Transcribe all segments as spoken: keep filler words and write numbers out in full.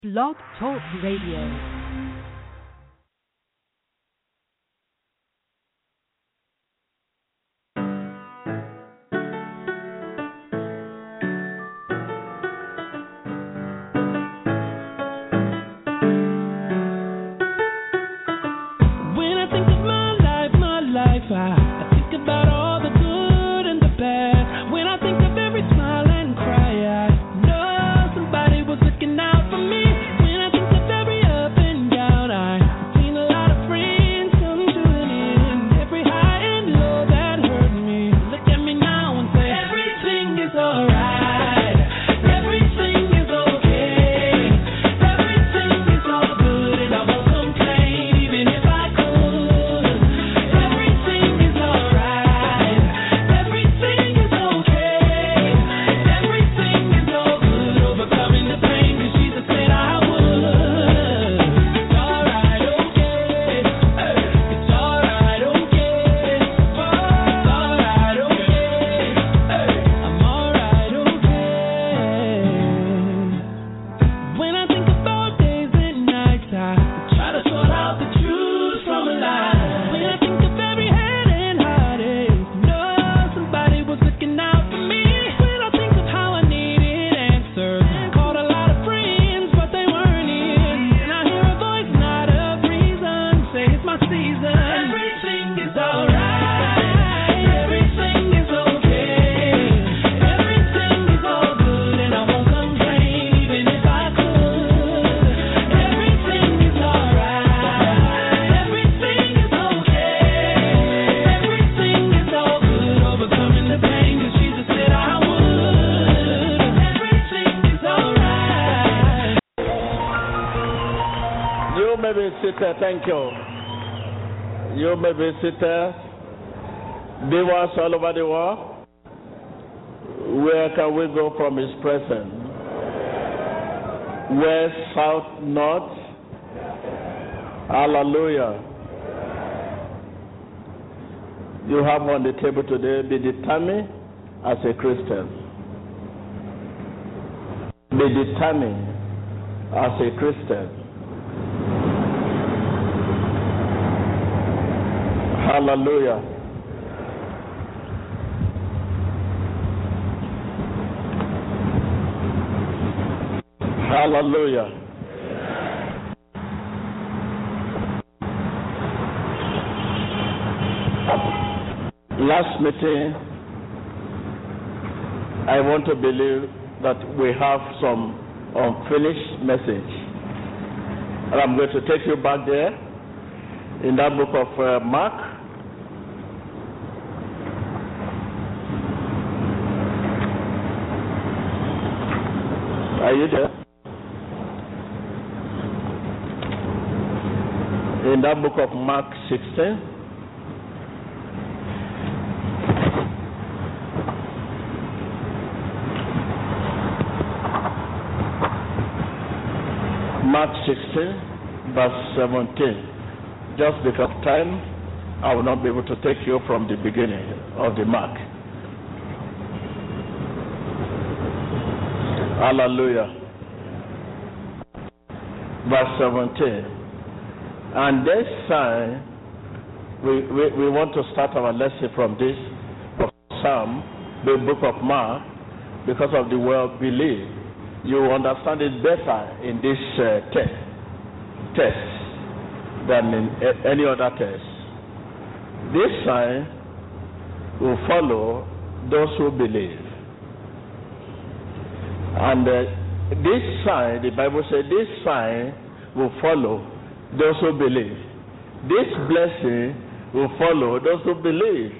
Blog Talk Radio. Thank you. You may be seated. Viewers all over the world, where can we go from His presence? West, south, north. Hallelujah. You have on the table today, be determined as a Christian. Be determined as a Christian. Hallelujah. Hallelujah. Last meeting, I want to believe that we have some unfinished message. And I'm going to take you back there in that book of uh, Mark. Are you there? In that book of Mark sixteen. Mark sixteen, verse seventeen. Just because of time, I will not be able to take you from the beginning of the Mark. Hallelujah. Verse seventeen. And this sign, we, we, we want to start our lesson from this of Psalm, the book of Mark, because of the word believe. You understand it better in this uh, text, text than in a, any other text. This sign will follow those who believe. And uh, this sign, the Bible says, this sign will follow those who believe. This blessing will follow those who believe.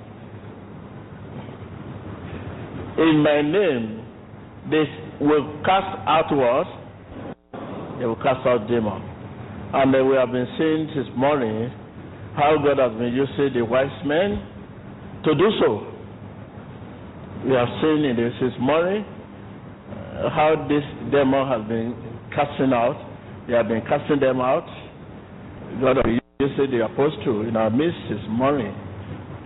In my name, they will cast out what? They will cast out demons. And uh, we have been seeing this morning how God has been using the wise men to do so. We have seen in this, this morning how this demon has been casting out. They have been casting them out. God has used the apostle in our midst this morning.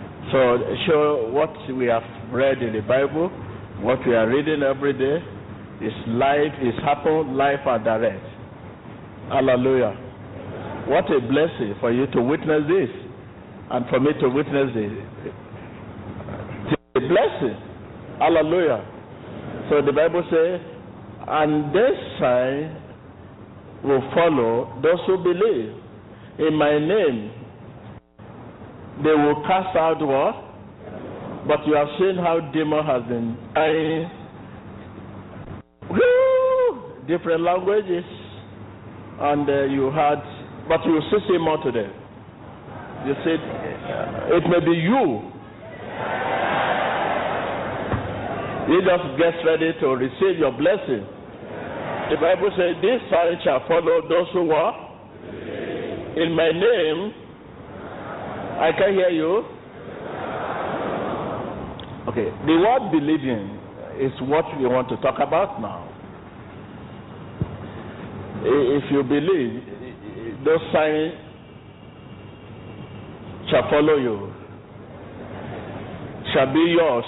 So show what we have read in the Bible, what we are reading every day, His life is happen, life and direct. Hallelujah. What a blessing for you to witness this and for me to witness this. It's a blessing. Hallelujah. So the Bible says, and this sign will follow those who believe. In my name, they will cast out what? But you have seen how demon has been dying. Woo! Different languages. And uh, you had, but you will still see more today. You said, it may be you. You just get ready to receive your blessing. The Bible says, this sign shall follow those who walk. In my name, I can hear you. Okay, the word believing is what we want to talk about now. If you believe, those signs shall follow you, shall be yours.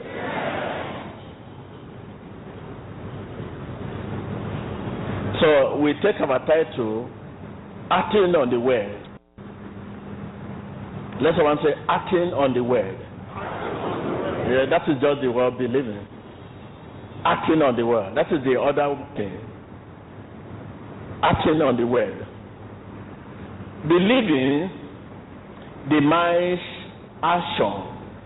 So we take our title, Acting on the Word. Let someone say, acting on the Word. Yeah, that is just the word believing. Acting on the Word. That is the other thing. Acting on the Word. Believing demands action.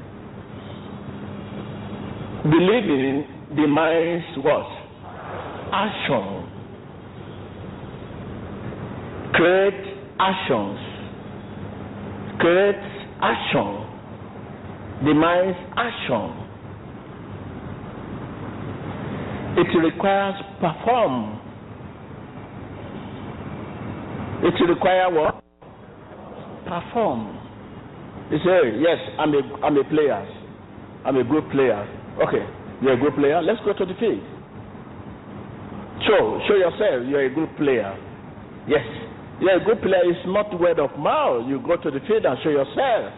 Believing demands what? Action. Create actions. Create action. Demands action. It requires perform. It requires what? Perform. You say, yes, I'm a, I'm a player. I'm a good player. Okay, you're a good player. Let's go to the field. Show, show yourself you're a good player. Yes, you're a good player. It's not word of mouth. You go to the field and show yourself.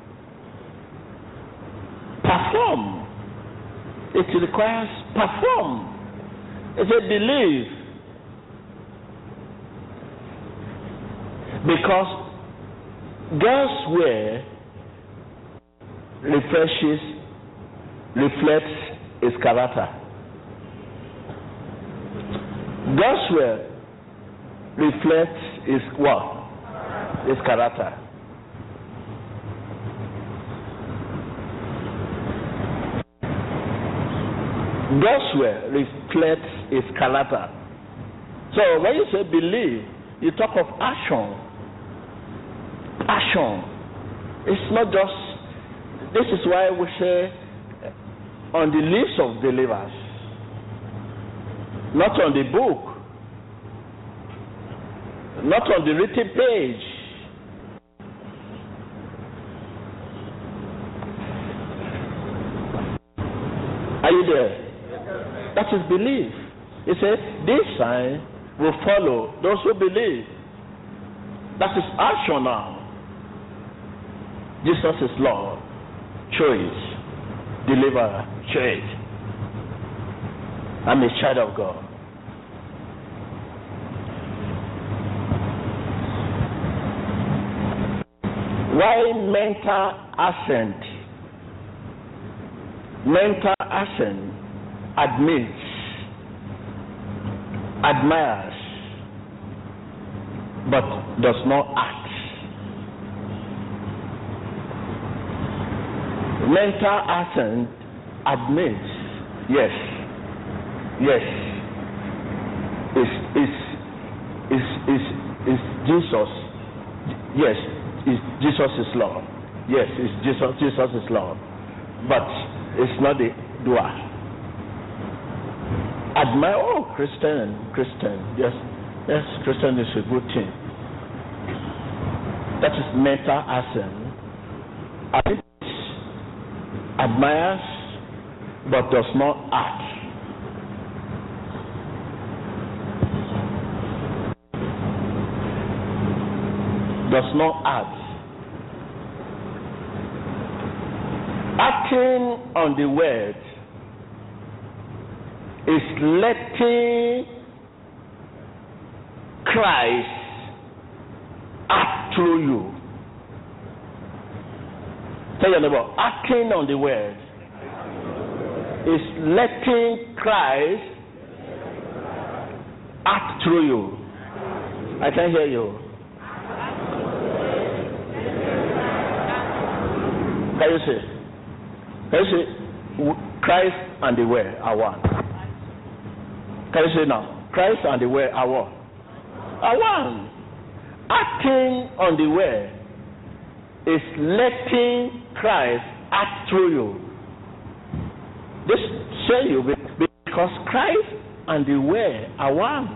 Perform. It requires perform. It's a belief. Because God's word refreshes, reflects his character. God's word reflects his what? His character. God's word reflects his character. So when you say believe, you talk of action. Action. It's not just, this is why we say on the lips of believers, not on the book, not on the written page. Are you there? That is belief. He said, this sign will follow those who believe. That is action now. Jesus is Lord. Show it. Deliverer. Show it. I'm a child of God. Why mental assent? Mental assent admits, admires, but does not act. Mental assent admits, yes, yes, is is is is is Jesus, yes, is Jesus is Lord, yes, is Jesus Jesus is Lord, but it's not the doer. Admire, oh, Christian, Christian, yes, yes, Christian is a good thing. That is mental assent. Admits, admires, but does not act. Does not act. Acting on the word is letting Christ act through you. Tell your neighbor, acting on the word is letting Christ act through you. I can't hear you. Can you say? Can you say Christ and the word are one? Can you say now? Christ and the word are one. Are one. Acting on the word is letting Christ act through you. This say you because Christ and the word are one.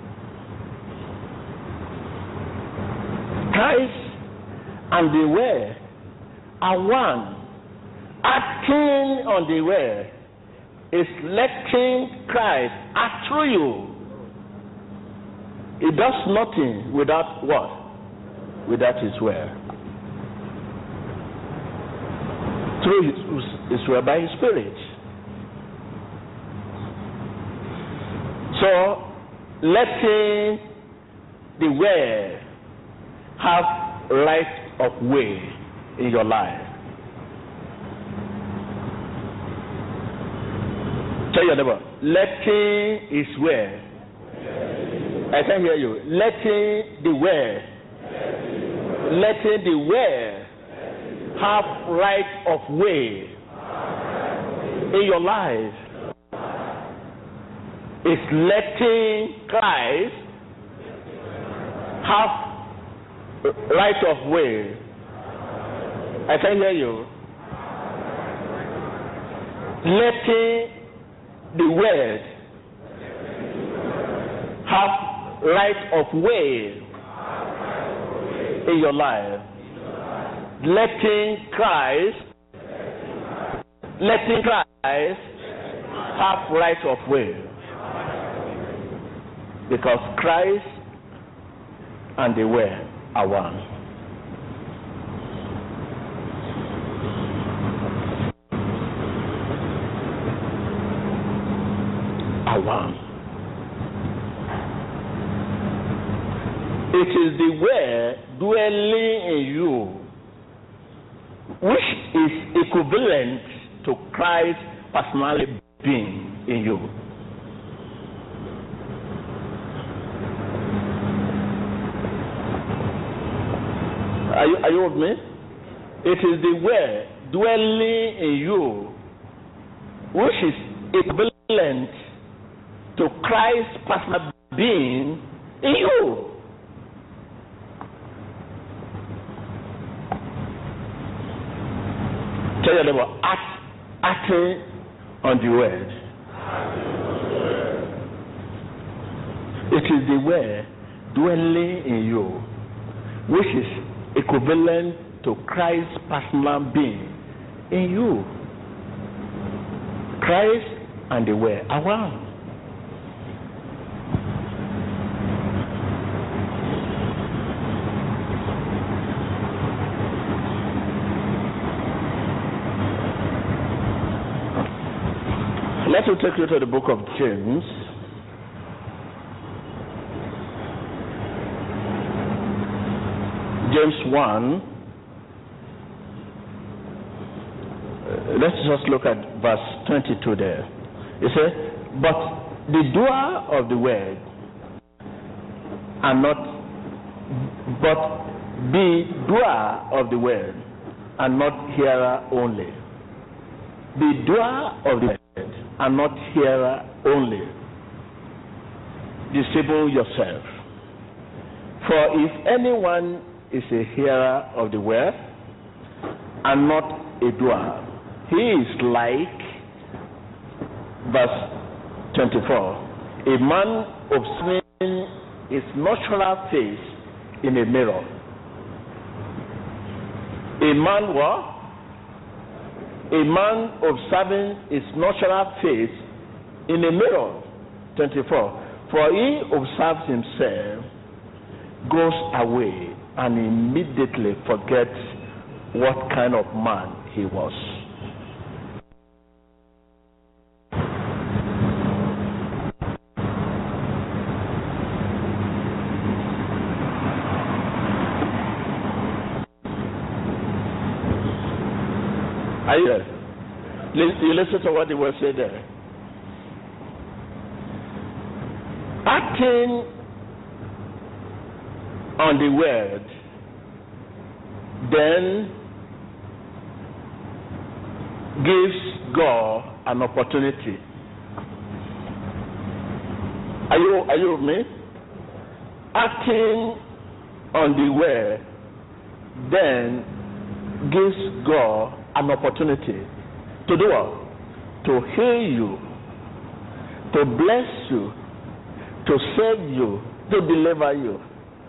Christ and the word are one. Acting on the word is letting Christ act through you. He does nothing without what? Without his word. Through his, his word, by his spirit. So, letting the word have right of way in your life. Tell your neighbor, letting his word. I can hear you. Letting the word. Letting the word have right of way in your life. It's letting Christ have right of way. I can hear you. Letting the word have right of way in your life. Letting Christ, letting Christ have right of way. Because Christ and the word are one. Are one. It is the word dwelling in you which is equivalent to Christ's personality being in you. Are you, are you with me? It is the word dwelling in you which is equivalent to Christ's personal being in you. Tell your neighbor, act, acting on the word. It is the word dwelling in you which is equivalent to Christ's personal being in you. Christ and the word are one. Let me take you to the book of James. James one. Uh, let's just look at verse twenty-two there. It says, but the doer of the word and not, but the doer of the word and not hearer only. The doer of the word and not hearer only. Disable yourself. For if anyone is a hearer of the word and not a doer, he is like, verse twenty-four, a man observing his natural face in a mirror. A man what? A man observing his natural face in a mirror. twenty-four. For he observes himself, goes away, and immediately forgets what kind of man he was. Are you there? You listen to what the word said there. Acting on the word then gives God an opportunity. Are you are you with me? Acting on the word then gives God an opportunity to do what? To heal you, to bless you, to save you, to deliver you.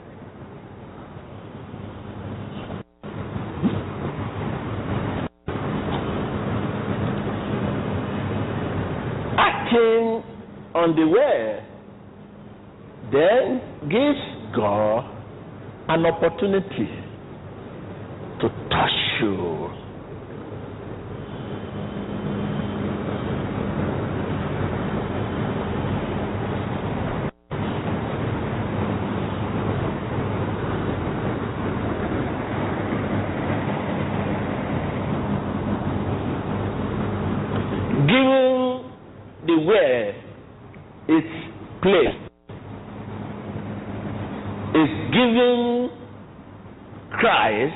Acting on the word then gives God an opportunity to touch you. Giving the word its place is giving Christ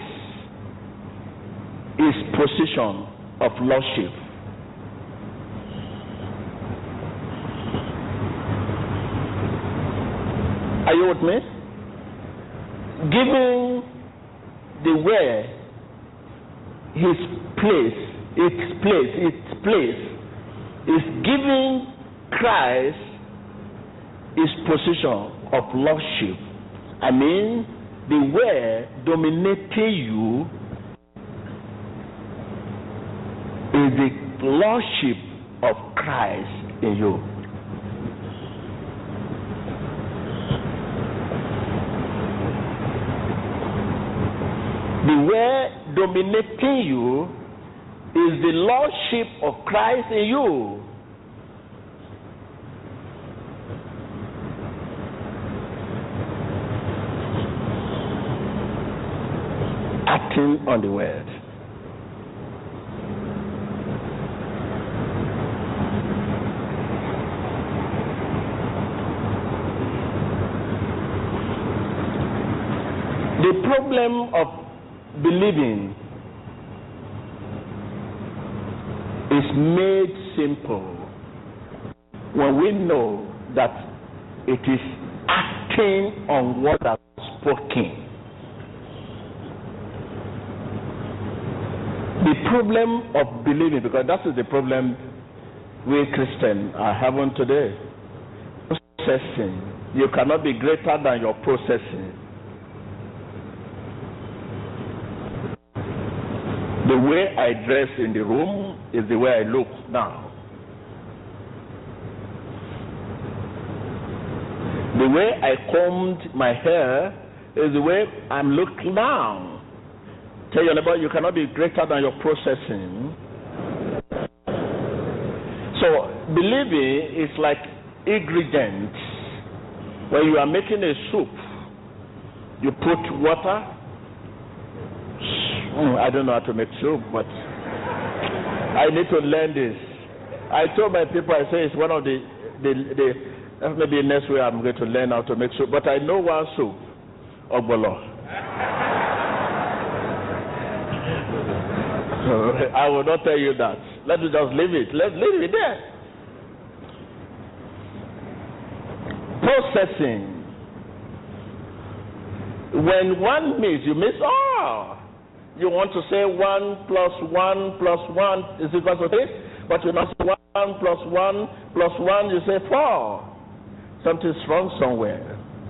his position of lordship. Are you with me? Giving the word his place, its place, its place is giving Christ his position of lordship. I mean, the word dominating you is the lordship of Christ in you. The word dominating you is the lordship of Christ in you. Acting on the word. The problem of believing is made simple when we know that it is acting on what has spoken. The problem of believing, because that is the problem we Christians are having today. Processing. You cannot be greater than your processing. The way I dress in the room is the way I look now. The way I combed my hair is the way I'm looking now. Tell your neighbor, you cannot be greater than your processing. So, believing is like ingredients. When you are making a soup, you put water. Mm, I don't know how to make soup, but I need to learn this. I told my people, I say it's one of the, the, the maybe next week I'm going to learn how to make soup, but I know one soup, ogbolo. I will not tell you that. Let me just leave it. Let's leave it there. Processing. When one meets, you miss all. You want to say one plus one plus one is equal to three, but you not say one plus one plus one, you say four. Something's wrong somewhere.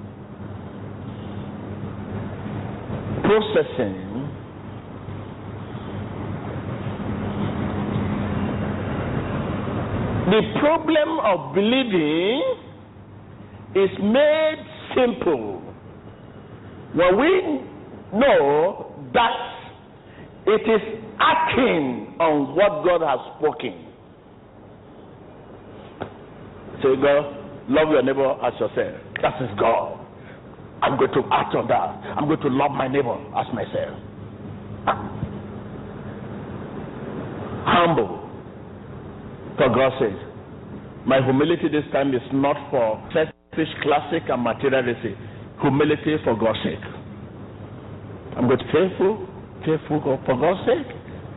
Processing. The problem of believing is made simple when we know that it is acting on what God has spoken. Say, God, love your neighbor as yourself. That is God. I'm going to act on that. I'm going to love my neighbor as myself. humble for God's sake. My humility this time is not for selfish, classic, and materialistic. Humility for God's sake. I'm going to be faithful, faithful for God's sake.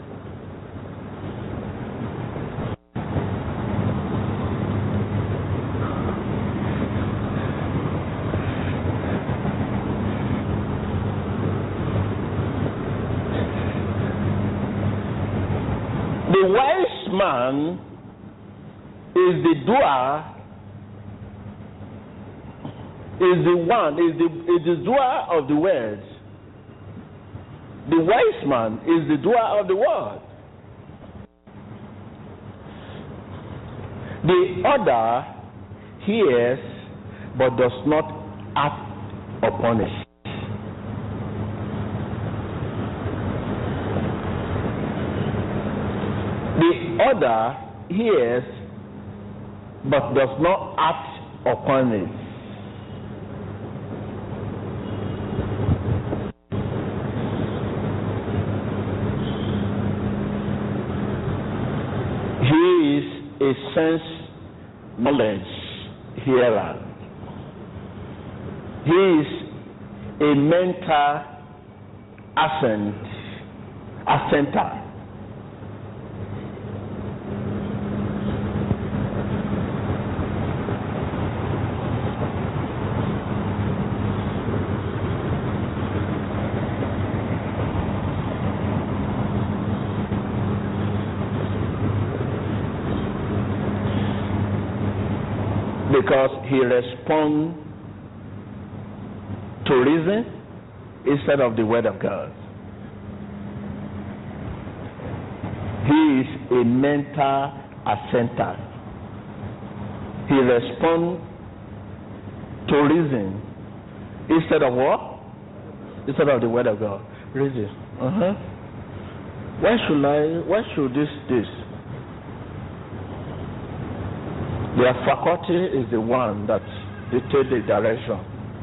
The wise man is the doer, is the one, is the, is the doer of the words. The wise man is the doer of the word. The other hears but does not act upon it. The other hears but does not act upon it. He is a sense knowledge hearer. He is a mental assent, assenter. Because he responds to reason instead of the word of God. He is a mental assenter. He responds to reason instead of what? Instead of the word of God. Reason. Uh-huh. Why should I, why should this, this? Their faculty is the one that dictates the direction.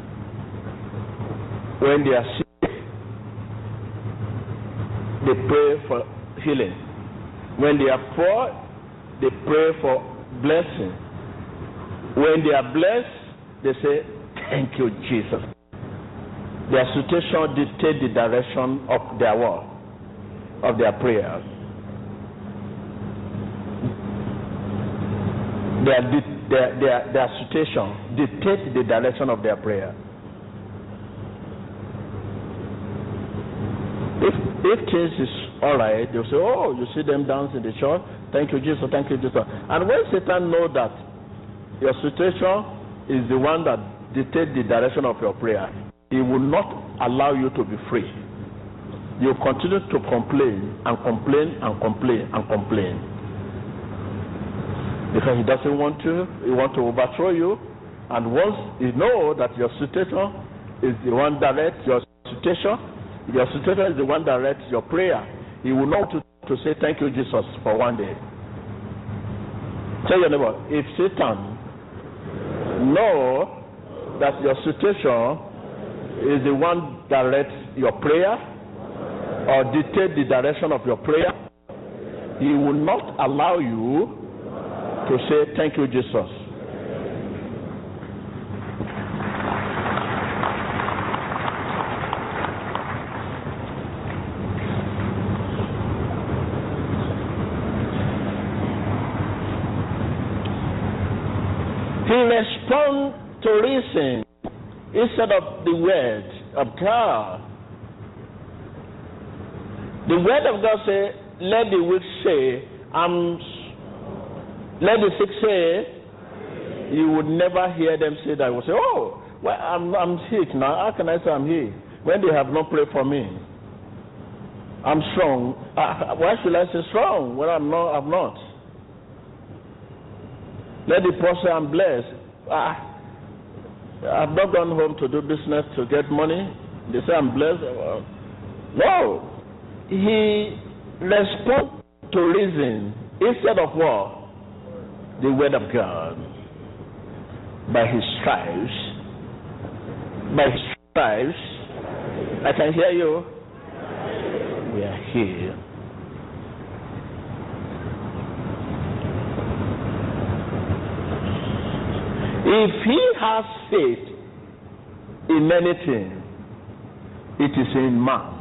When they are sick, they pray for healing. When they are poor, they pray for blessing. When they are blessed, they say, "Thank you, Jesus." Their situation dictates the direction of their work, of their prayers. Their, their, their, their situation dictates the direction of their prayer. If if things is all right, they'll say, "Oh, you see them dance in the church. Thank you, Jesus. Thank you, Jesus." And when Satan knows that your situation is the one that dictates the direction of your prayer, he will not allow you to be free. You continue to complain and complain and complain and complain. Because he doesn't want to, he wants to overthrow you. And once you know that your situation is the one that directs your situation, your situation is the one that directs your prayer, he will know to, to say, "Thank you, Jesus," for one day. Tell your neighbor, if Satan know that your situation is the one that directs your prayer or dictate the direction of your prayer, he will not allow you to say, "Thank you, Jesus." He responds to reason instead of the word of God. The word of God says, "Let the weak say, I'm Let the sick say," you would never hear them say that. You will say, "Oh, well, I'm, I'm sick now. How can I say I'm here when they have not prayed for me? I'm strong. Uh, why should I say strong when I'm not? I'm not." Let the poor say, "I'm blessed. Uh, I've not gone home to do business to get money." They say, "I'm blessed." Uh, no. He responds to reason instead of what? The word of God. By his stripes, by his stripes, I can hear you. We are here. If he has faith in anything, it is in man.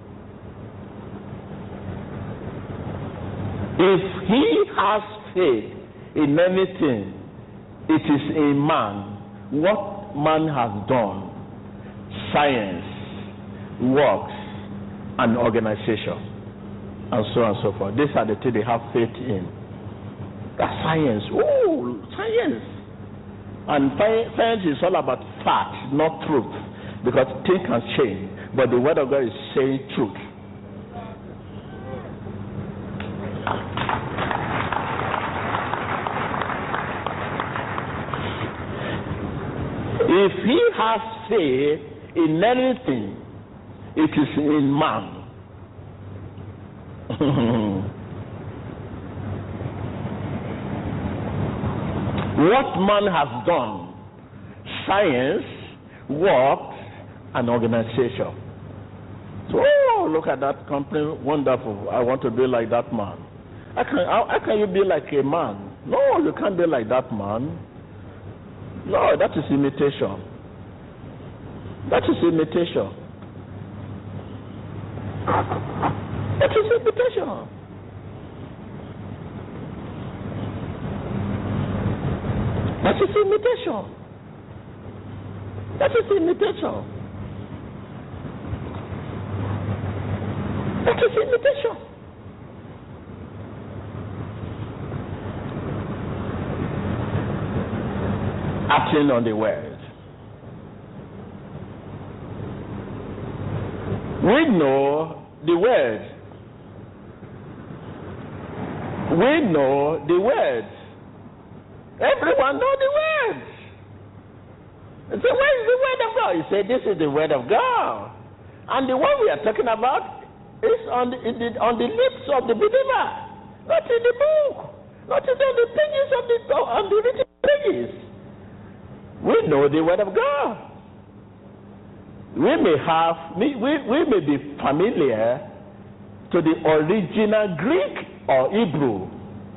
If he has faith in anything, it is in man. What man has done, science, works, and organization, and so on and so forth. These are the things they have faith in. That's science. Oh, science. And science is all about fact, not truth, because things can change. But the word of God is saying truth. If he has faith in anything, it is in man. What man has done, science, work, and organization. So, oh, look at that company, wonderful. I want to be like that man. How can, how, how can you be like a man? No, you can't be like that man. No, that is imitation. That is imitation. That is imitation. That is imitation. That is imitation. That is imitation. Acting on the word. We know the word. We know the word. Everyone know the word. So where is the word of God? He said, this is the word of God. And the one we are talking about is on the, the, on the lips of the believer. Not in the book. Not in the pages of the, on the written pages. We know the word of God. We may have, we, we, we may be familiar to the original Greek or Hebrew.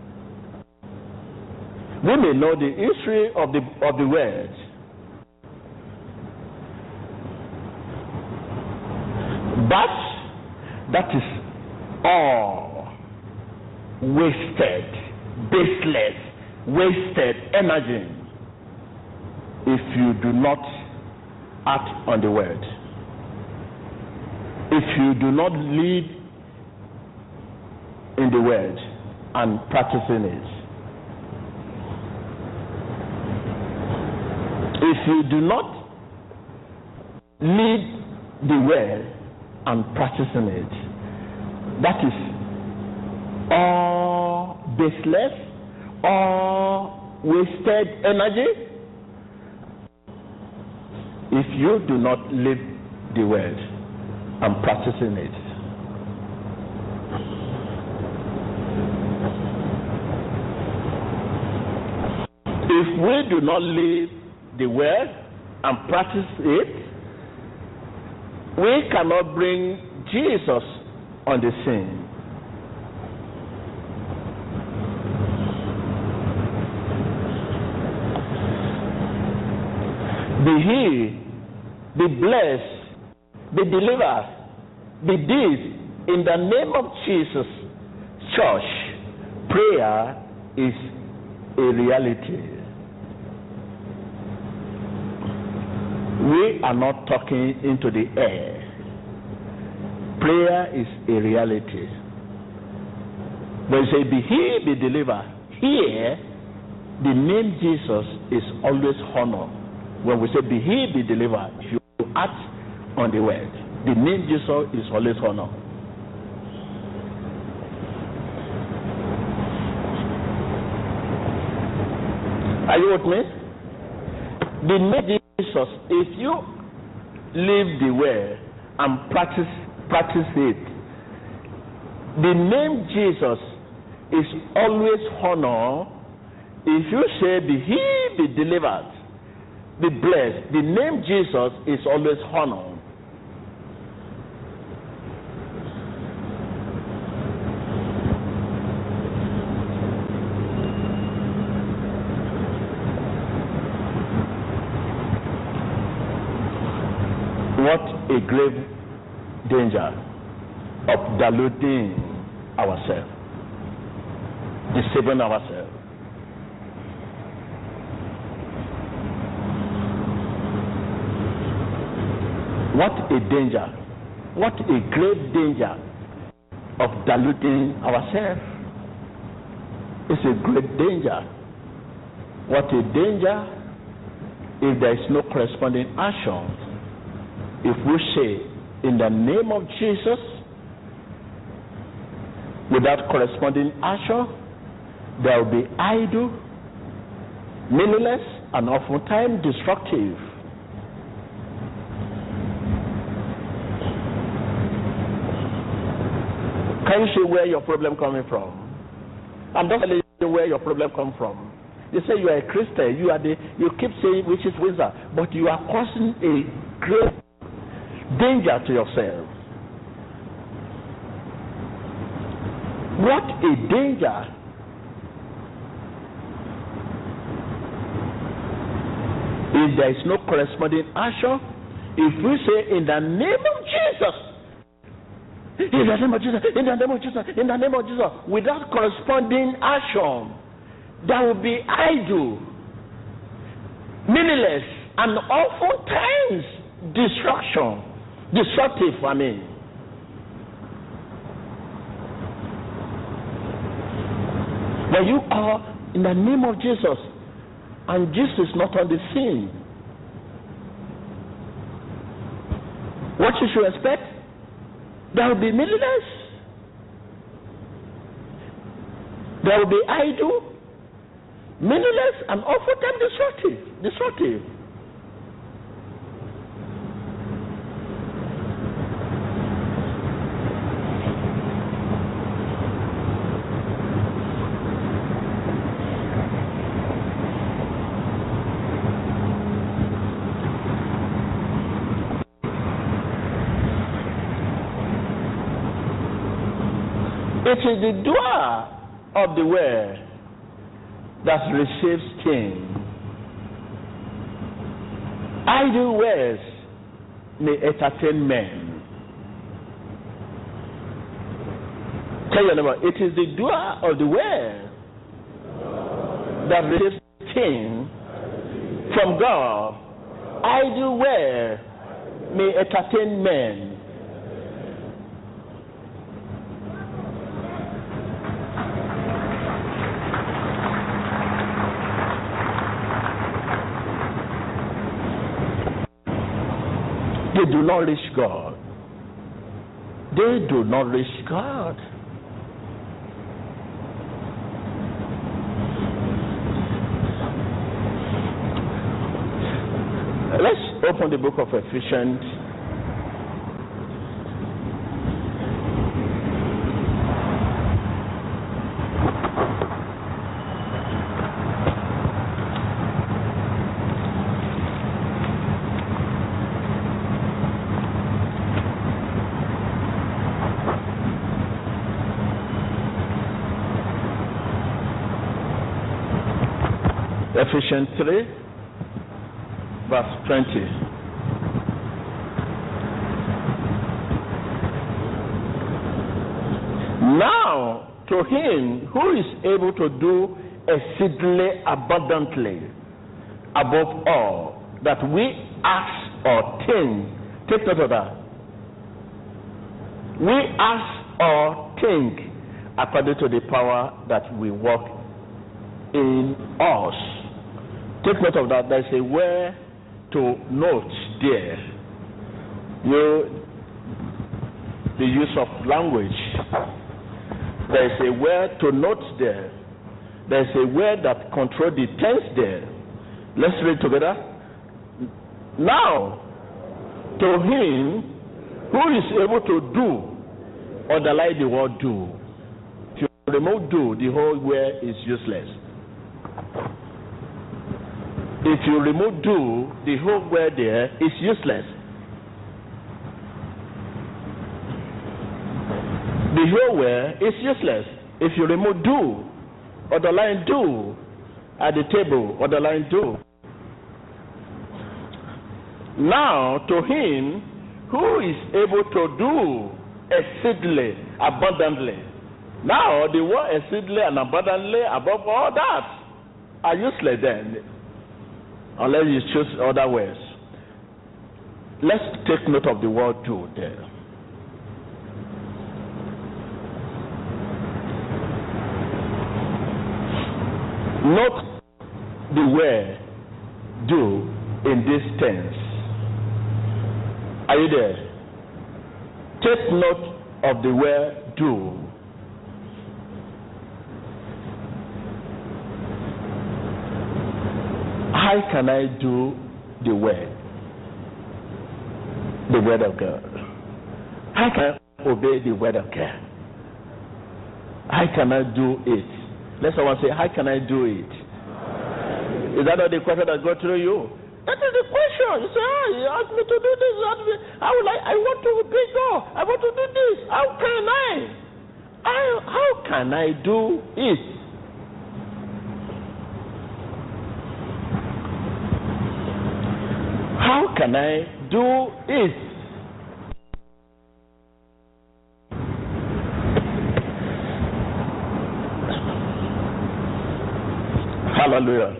We may know the history of the of the word. But that is all wasted, baseless, wasted energy if you do not act on the word. If you do not live in the word and practicing it. If you do not live the word and practicing it, that is all baseless, all wasted energy. If you do not live the word and practicing it. If we do not live the word and practice it, we cannot bring Jesus on the scene. Be healed, be blessed, be delivered, be this in the name of Jesus. Church, prayer is a reality. We are not talking into the air. Prayer is a reality. When you say be healed, be delivered, here the name Jesus is always honored. When we say be healed, be delivered, you act on the word. The name Jesus is always honored. Are you with me? The name Jesus, if you live the word and practice practice it, the name Jesus is always honored. If you say be healed, be delivered, be blessed, the name Jesus is always honored. What a grave danger of deluding ourselves, deceiving ourselves. What a danger, what a grave danger of deluding ourselves. It's a great danger. What a danger if there is no corresponding action. If we say, in the name of Jesus, without corresponding action, there will be idle, meaningless, and oftentimes destructive. Can you see where your problem coming from? I'm just telling you where your problem comes from. You say you are a Christian, you are the you keep saying which is wizard, but you are causing a great danger to yourself. What a danger. If there is no corresponding action, if we say in the name of Jesus, in the name of Jesus, in the name of Jesus, in the name of Jesus, without corresponding action, that will be idle, meaningless, and oftentimes destruction. Destructive, I mean. When you call in the name of Jesus and Jesus is not on the scene, what you should expect? There will be meaningless. There will be idle, meaningless, and oftentimes destructive. Destructive. It is the doer of the word that receives change. Idle words may entertain men. Tell your neighbor, it is the doer of the word that receives change from God. Idle words may entertain men. They do not reach God. They do not reach God. Let's open the book of Ephesians. Ephesians three, verse twenty. Now, to him who is able to do exceedingly abundantly above all that we ask or think. Take note of that. We ask or think according to the power that we work in us. Take note of that. There's a word to note there. You, the use of language. There's a word to note there. There's a word that controls the tense there. Let's read together. Now, to him who is able to do, underline the word do. If you remove do, the whole word is useless. If you remove do, the whole word there is useless. The whole word is useless. If you remove do, underline do at the table, underline do. Now, to him who is able to do exceedingly, abundantly. Now, the word exceedingly and abundantly above all that are useless then, unless you choose other words. Let's take note of the word do there. Note the word do in this tense. Are you there? Take note of the word do. How can I do the word? The word of God. How can I obey the word of God? How can I do it? Let someone say, how can I do it? Is that not the question that goes through you? That is the question. You say, ah, you asked me to do this. You asked me, I would like, I want to obey God. I want to do this. How can I? I how can I do it? How can I do it? Hallelujah.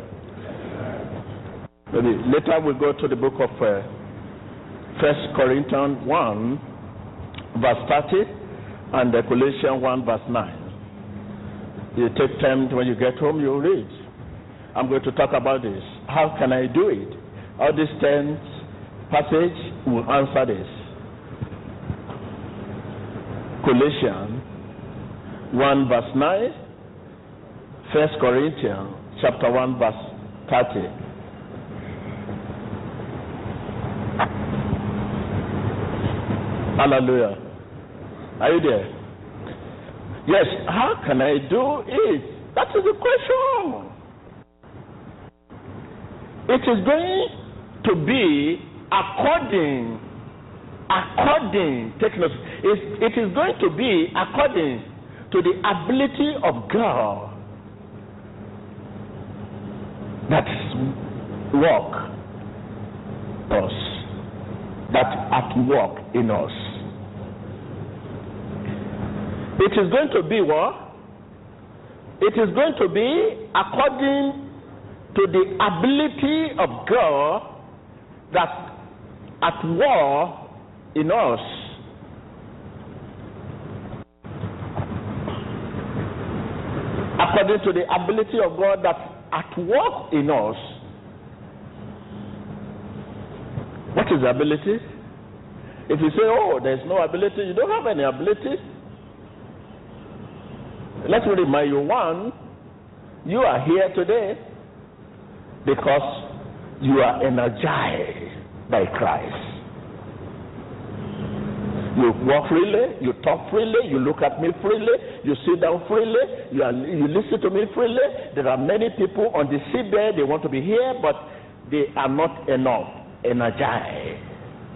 Maybe later we go to the book of uh, First Corinthians one, verse thirty, and Colossians one, verse nine. You take time when you get home, you read. I'm going to talk about this. How can I do it? All these ten passage will answer this. Colossians one, verse nine, First Corinthians chapter one, verse thirty. Hallelujah. Are you there? Yes, how can I do it? That is the question. It is going to be according, according, take note, it, it is going to be according to the ability of God that work us, that at work in us. It is going to be what? It is going to be according to the ability of God that at war in us. According to the ability of God that at work in us. What is ability? If you say, oh, there's no ability, you don't have any ability. Let me remind you, one, you are here today because you are energized by Christ. You walk freely, you talk freely, you look at me freely, you sit down freely, you, are, you listen to me freely. There are many people on the seabed, they want to be here, but they are not enough energized.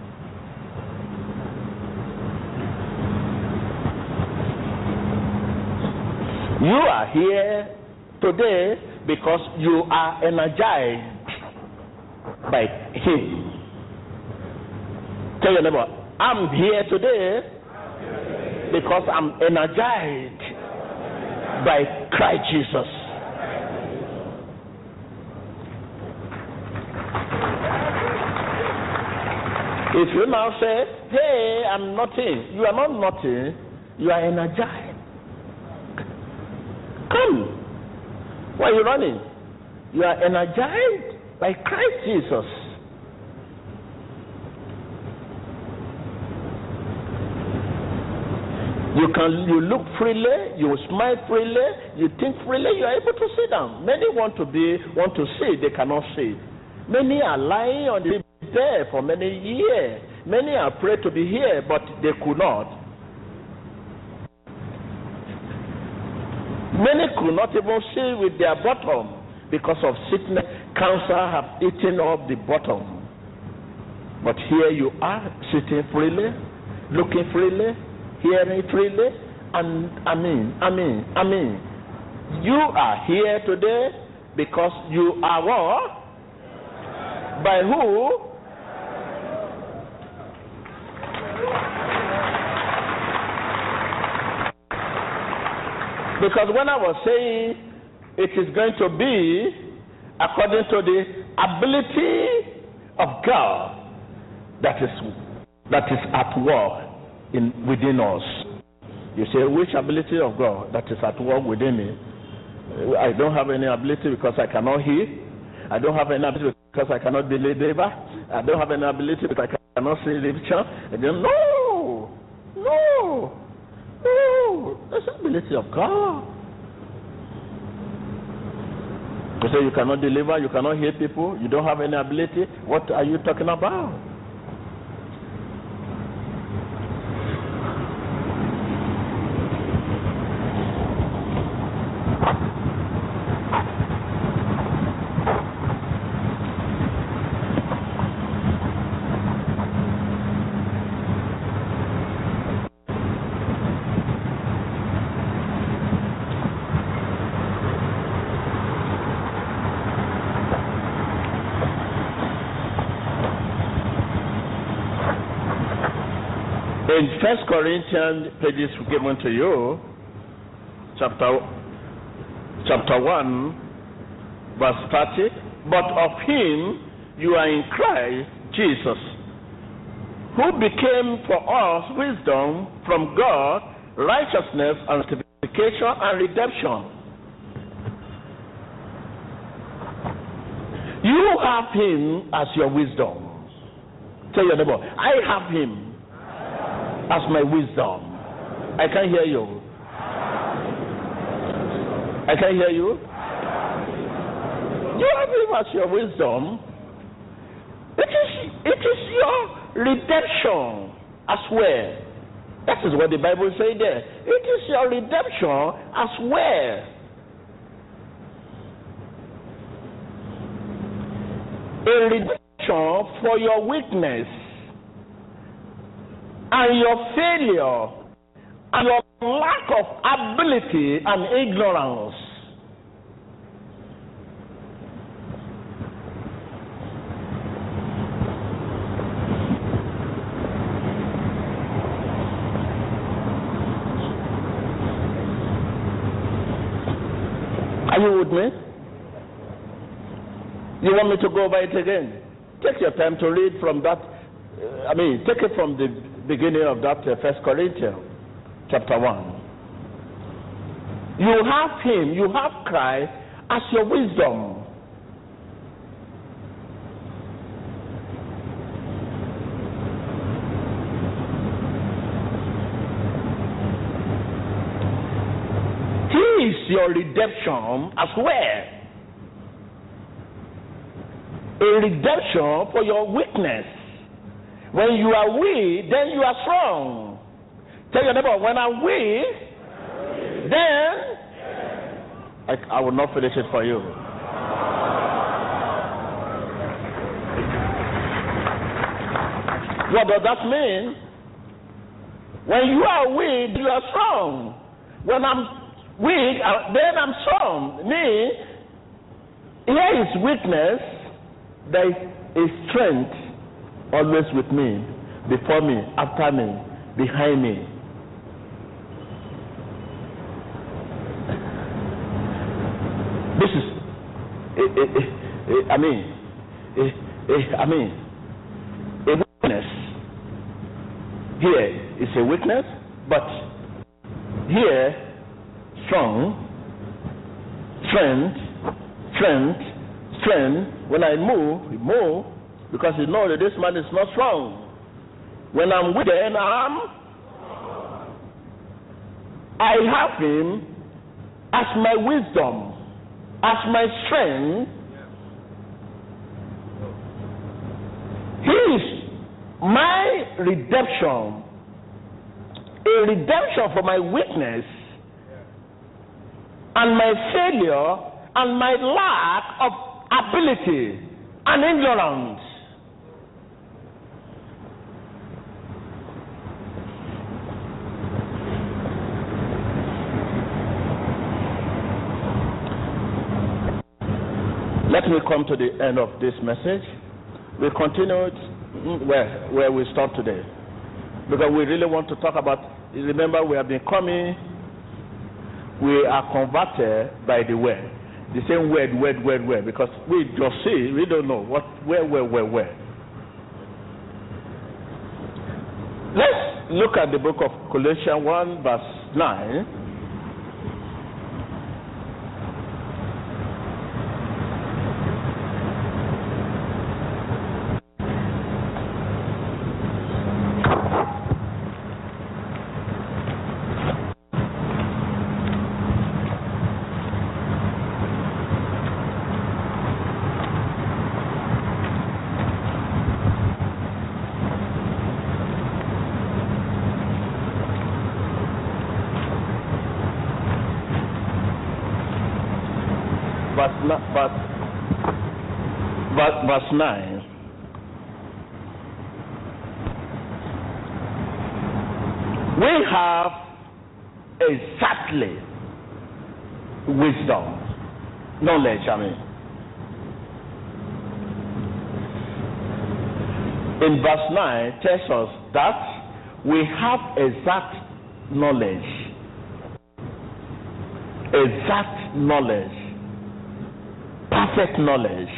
You are here today because you are energized by Him. Tell your neighbor, I'm here today because I'm energized by Christ Jesus. If you now say, hey, I'm nothing, you are not nothing, you are energized. Come. Why are you running? You are energized by Christ Jesus. You can you look freely, you smile freely, you think freely, you are able to sit down. Many want to be want to sit, they cannot sit. Many are lying on the bed for many years. Many are prayed to be here, but they could not. Many could not even see with their bottom because of sickness. Cancer have eaten up the bottom. But here you are, sitting freely, looking freely, hearing freely, and I mean, I mean, I mean, you are here today because you are what? By who? Because when I was saying it is going to be according to the ability of God that is that is at work in within us. You say, which ability of God that is at work within me? I don't have any ability because I cannot hear. I don't have any ability because I cannot deliver. I don't have any ability because I cannot see literature. And then, no, no, no. That's the ability of God. You say you cannot deliver, you cannot hear people, you don't have any ability. What are you talking about? In First Corinthians, pages given to you, chapter chapter one, verse thirty. But of him you are in Christ Jesus, who became for us wisdom from God, righteousness and sanctification and redemption. You have him as your wisdom. Tell your neighbor, I have him as my wisdom. I can't hear you. I can't hear you. You have him as your wisdom. It is, it is your redemption as well. That is what the Bible says there. It is your redemption as well. A redemption for your weakness and your failure and your lack of ability and ignorance. Are you with me? You want me to go over it again? Take your time to read from that. Uh, I mean, take it from the beginning of that uh, First Corinthians, chapter one. You have him, you have Christ as your wisdom. He is your redemption as well. A redemption for your weakness. When you are weak, then you are strong. Tell your neighbor, when I'm weak, then I, I will not finish it for you. What does that mean? When you are weak, you are strong. When I'm weak, then I'm strong. Me, here is weakness, there is strength always with me, before me, after me, behind me. This is, eh, eh, eh, I mean, eh, eh, I mean, a weakness. Here is a weakness, but here, strong, strength, strength, strength. When I move, we move, because you know that this man is not strong. When I'm weak, then I'm, I have him as my wisdom, as my strength. He is my redemption, a redemption for my weakness and my failure and my lack of ability and ignorance. Let me come to the end of this message. We continue where, where we stop today, because we really want to talk about, remember we have been coming we are converted by the word. The same word, word, word, word. Because we just see, we don't know what, where, where, where, where. Let's look at the book of Colossians one, verse nine. Verse, verse, verse nine. We have exactly wisdom, knowledge, I mean. In verse nine, tells us that we have exact knowledge. Exact knowledge. Perfect knowledge.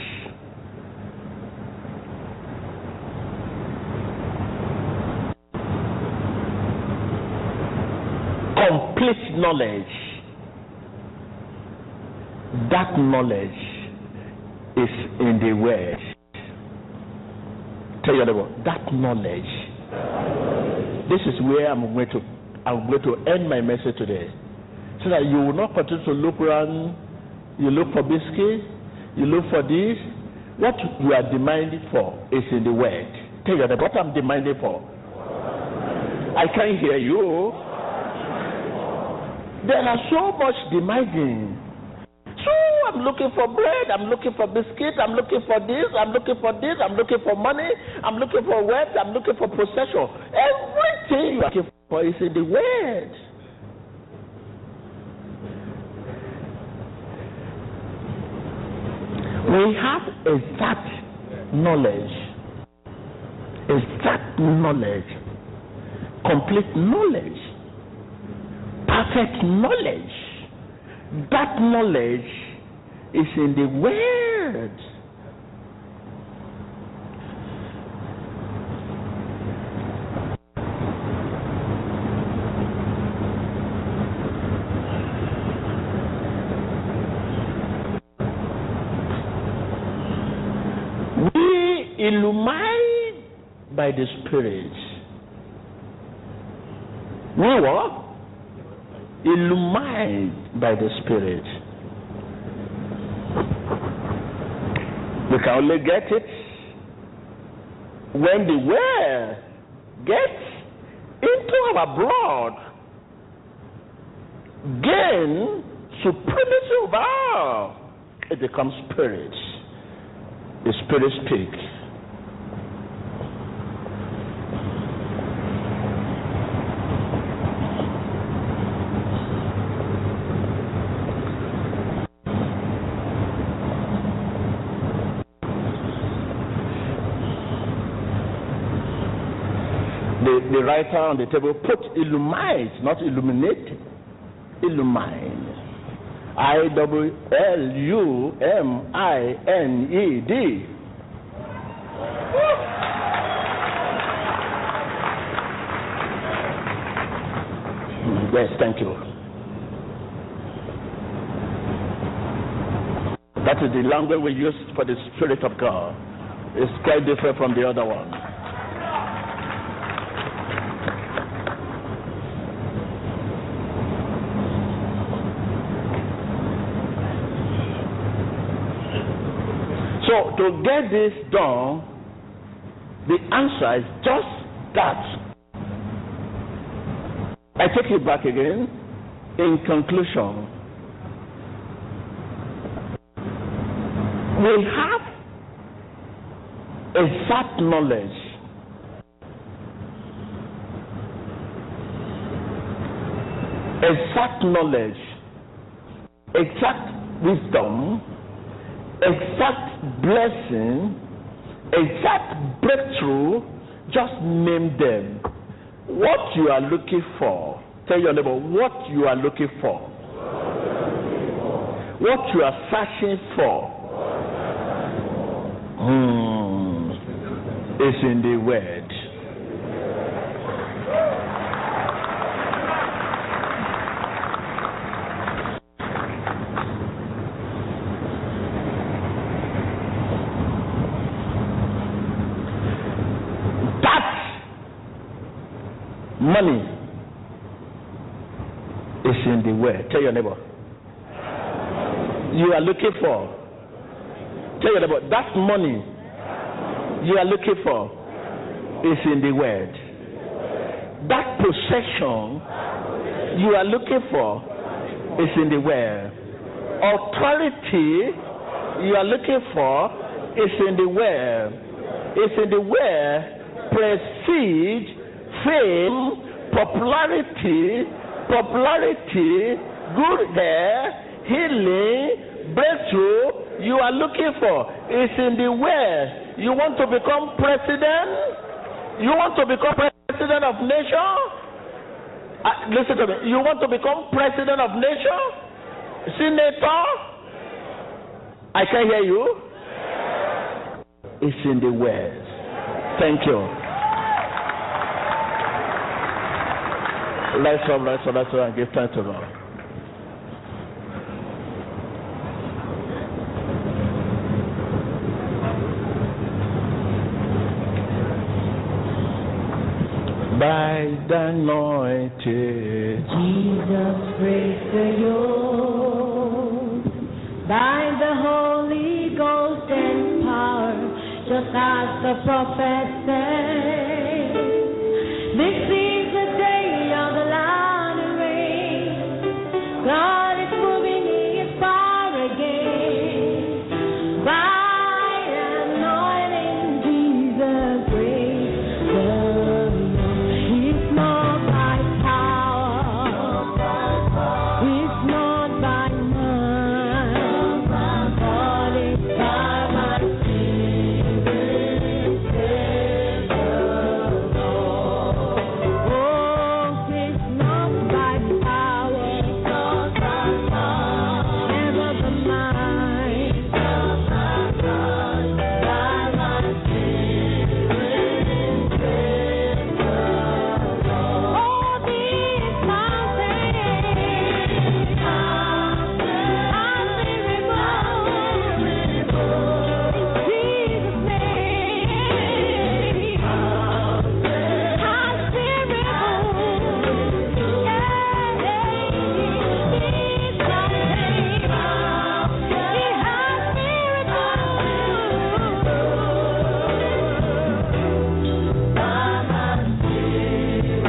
Complete knowledge. That knowledge is in the word. Tell your neighbor, that knowledge. This is where I'm going to I'm going to end my message today. So that you will not continue to look around, you look for biscuits, you look for this. What you are demanding for is in the word. Tell you what I'm demanding for. I can't hear you. There are so much demanding. So I'm looking for bread, I'm looking for biscuit, I'm looking for this, I'm looking for this, I'm looking for money, I'm looking for wealth, I'm looking for possession. Everything you are looking for is in the word. We have exact knowledge, exact knowledge, complete knowledge, perfect knowledge. That knowledge is in the word. Illumined by the Spirit. We what? Illumined by the Spirit. We can only get it when the word gets into our blood, gain supremacy over all. It becomes spirit. The Spirit speaks. The writer on the table put illumine, not illuminate. Illumine. I W L U M I N E D. Yes, thank you. That is the language we use for the Spirit of God. It's quite different from the other one. So to get this done, the answer is just that. I take it back again. In conclusion, we have exact knowledge, exact knowledge, exact wisdom, exact blessing, exact breakthrough. Just name them. What you are looking for. Tell your neighbor what you are looking for. What you are searching for hmm, is in the Word. Money is in the Word. Tell your neighbor. You are looking for. Tell your neighbor, that money you are looking for is in the Word. That possession you are looking for is in the Word. Authority you are looking for is in the Word. It's in the Word. Prestige, fame, popularity, popularity, good hair, healing, breakthrough you are looking for is in the Word. You want to become president? You want to become president of nation? Uh, listen to me. You want to become president of nation? Senator? I can hear you. It's in the Word. Thank you. Let's up, let's up, let's up, and give thanks to God. By the anointed Jesus breaks the yoke. By the Holy Ghost and power, just as the prophet said. This is the day of the Lord and rain. God is moving His power again. By the anointing, Jesus breaks the yoke. It's not by power. It's not by might. But it's by my Spirit, says the Lord. Oh, it's not by power. It's not by might. Never by might. It's not by might. By my Spirit, says the Lord. Oh, this mountain has been removed. In Jesus' name, has been removed. Yeah, this mountain, it has been removed. By my Spirit,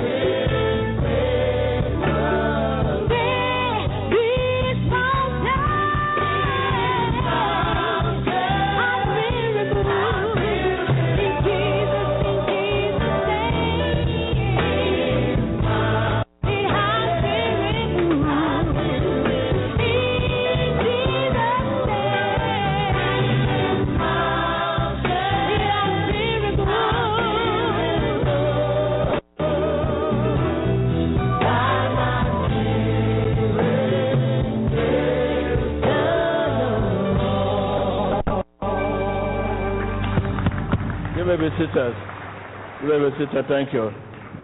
this mountain has been removed. In Jesus, in Jesus' name, it has been removed. In Jesus' You may be seated. You may be seated. Thank you.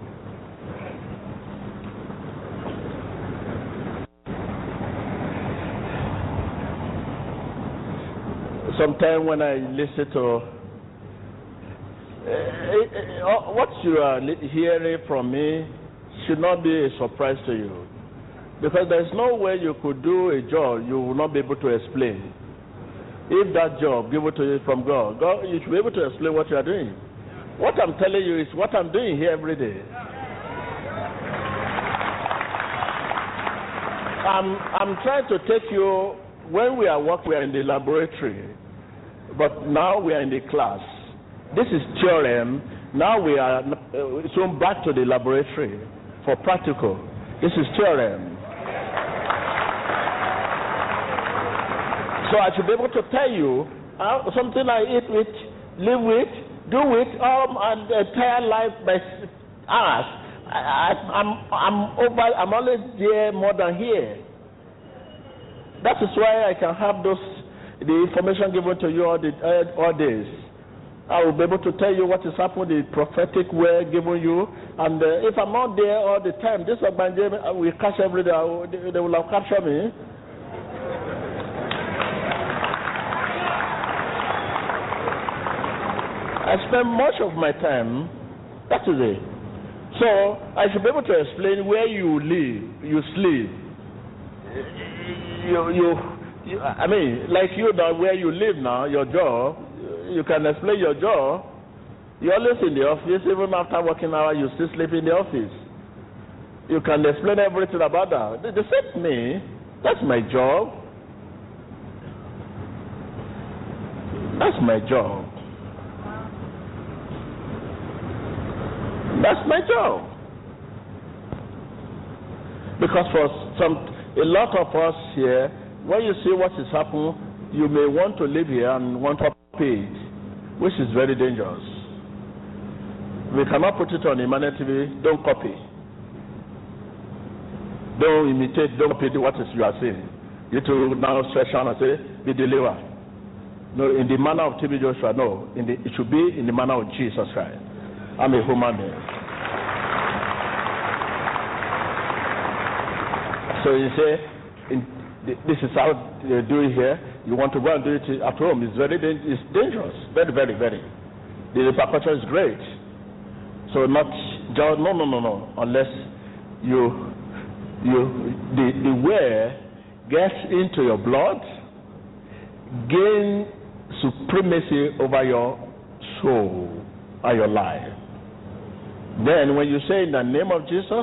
Sometimes when I listen to uh, uh, what you are li- hearing from me should not be a surprise to you, because there's no way you could do a job you will not be able to explain. If that job given to you from God, God, you should be able to explain what you are doing. What I'm telling you is what I'm doing here every day. I'm I'm trying to take you, when we are working, we are in the laboratory, but now we are in the class. This is theorem. Now we are uh, soon back to the laboratory for practical. This is theorem. So I should be able to tell you uh, something I eat with, live with, do with all my entire life by hours. I, I, I'm I'm over. I'm always there more than here. That is why I can have those the information given to you all the uh, all days. I will be able to tell you what is happening, the prophetic word given you, and uh, if I'm not there all the time, this Ogbanje will catch every day. They, they will have captured me. I spend much of my time. That is it. So I should be able to explain where you live, you sleep. You, you, you I mean, like you know where you live now, your job. You can explain your job. You're always in the office, even after working hours, you still sleep in the office. You can explain everything about that. The same me, that's my job. That's my job. That's my job. Because for some, a lot of us here, when you see what is happening, you may want to live here and want to pay it, which is very dangerous. We cannot put it on Emmanuel T V. Don't copy. Don't imitate. Don't copy what is you are saying. You to now stretch out and say, be delivered. No, in the manner of T B Joshua, no. In the, it should be in the manner of Jesus Christ. I'm a human being. So you say, in, this is how they do it here. You want to go and do it at home. It's very it's dangerous. Very, very, very. The repercussion is great. So not just, no, no, no, no. Unless you, you, the, the word gets into your blood, gain supremacy over your soul and your life. Then when you say in the name of Jesus,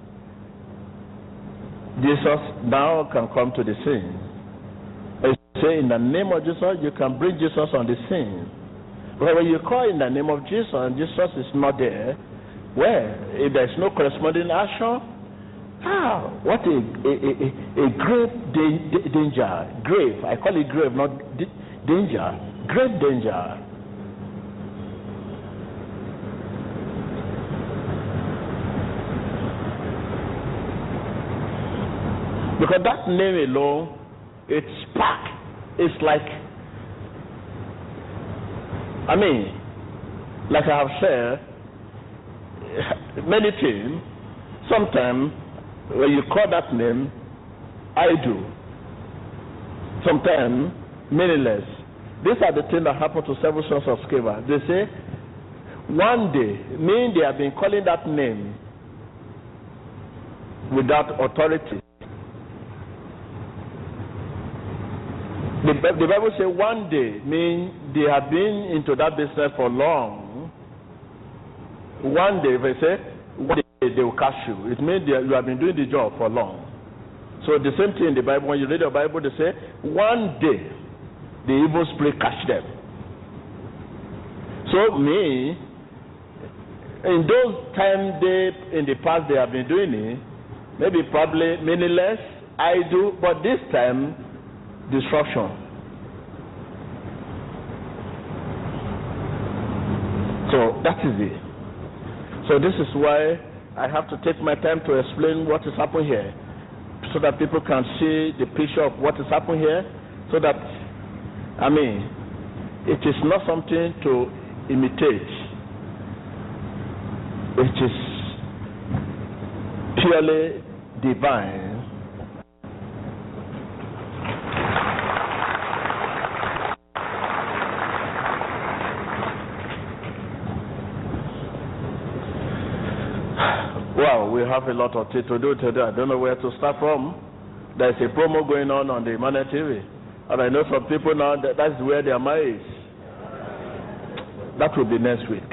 Jesus now can come to the scene. When you say in the name of Jesus, you can bring Jesus on the scene. But when you call in the name of Jesus and Jesus is not there, well, if there's no corresponding action, ah, what a, a, a, a grave da- danger. Grave, I call it grave, not d- danger. Great danger. Because that name alone, it's spark. It's like, I mean, like I have said, many things, sometimes when you call that name, I do. Sometimes, meaningless. These are the things that happen to several sons of Sceva. They say, one day, meaning they have been calling that name without authority. The, the Bible says one day means they have been into that business for long. One day, they say, one day they will catch you. It means they, you have been doing the job for long. So the same thing in the Bible, when you read the Bible, they say, one day the evil spirit catch them. So me, in those times they, in the past they have been doing it, maybe probably meaningless, idle, but this time, destruction. So that is it. So this is why I have to take my time to explain what is happening here, so that people can see the picture of what is happening here, so that, I mean, it is not something to imitate. It is purely divine. Wow, we have a lot of things to do today. I don't know where to start from. There's a promo going on on the Emmanuel T V. And I know some people now, that that's where their mind is. That will be next week.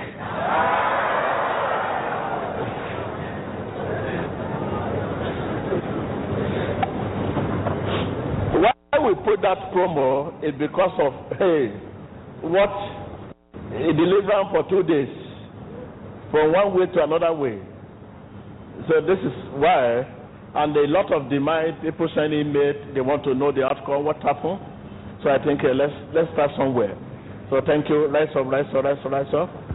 Why we put that promo is because of, hey, what? A deliverance for two days. From one way to another way. So this is why, and a lot of demand, people send email, they want to know the outcome, what happened. So I think uh, let's let's start somewhere. So thank you. Rise up, rise up, rise up, rise up.